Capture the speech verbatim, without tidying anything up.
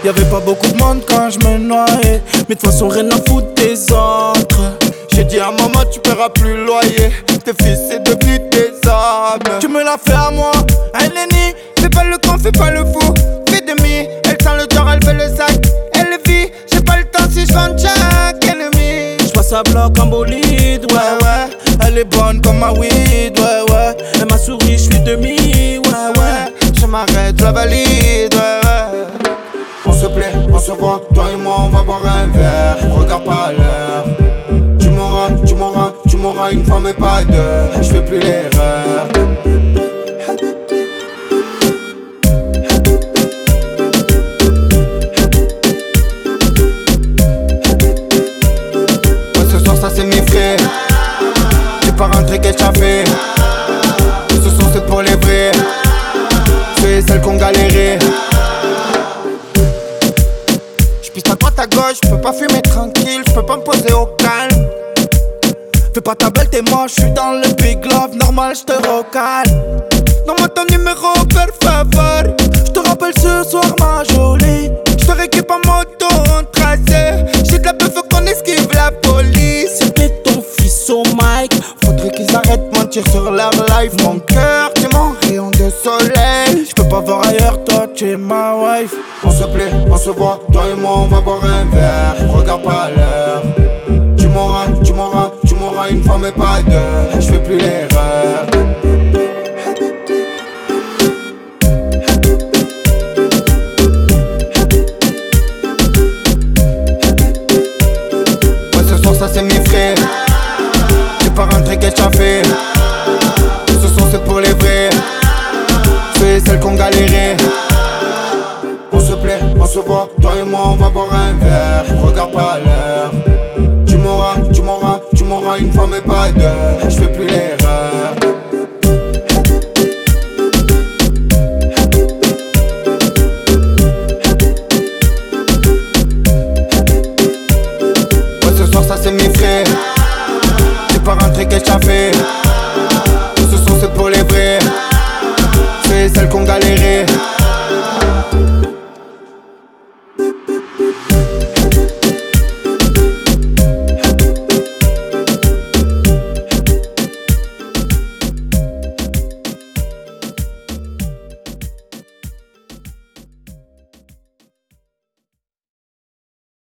Y'avait pas beaucoup de monde quand je me noyais, mais de toute façon rien à foutre des autres. J'ai dit à maman tu paieras plus le loyer, tes fils c'est devenu tes âmes. Tu me l'as fait à moi, elle est née. Fais pas le con, fais pas le fou, fais demi. Elle sent le dur, elle fait le sac, elle vit. J'ai pas le temps si je vends chaque ennemi. J'passe à bloc en bolide, ouais ouais. Elle est bonne comme ma weed, ouais ouais. Elle m'a souri, j'suis demi, ouais ouais. Je m'arrête, je la valide, ouais ouais. On se plaît, on se voit, toi et moi on va boire un verre. Regarde pas l'heure. Tu m'auras, tu m'auras, tu m'auras une fois mais pas deux. Je fais plus l'erreur. Ouais, ce soir ça c'est mes frères. J'ai pas rentré qu'elle t'a fait. Ce soir c'est pour les vrais. C'est celles qu'on galéré. J'pisse à droite à gauche, j'peux pas fumer tranquille, j'peux pas me poser au calme. Fais pas ta belle, t'es moche, j'suis dans le big love, normal j'te recale. Donne-moi ton numéro, per favor. J'te rappelle ce soir ma jolie. J'te récupère en moto en tracé. J'ai de la bœuf, faut qu'on esquive la police. C'était ton fils au mic. Faudrait qu'ils arrêtent de mentir sur leur life. Mon cœur, t'es mon rayon de soleil. J'peux pas voir ailleurs, toi t'es ma wife. On se plaît, on se voit, toi et moi on va boire un verre. Regarde pas l'heure. Tu m'auras, tu m'auras, tu m'auras une fois mais pas deux. Je fais plus l'erreur. Ouais, ce soir ça c'est mes frères. J'ai pas rentré qu'elle t'a fait. Ce soir c'est pour les vrais. C'est celles qu'on galéré. On se plaît, on se voit, toi et moi on va boire un verre. Regarde pas l'heure. Tu m'auras, tu m'auras, tu m'auras une fois mais pas deux.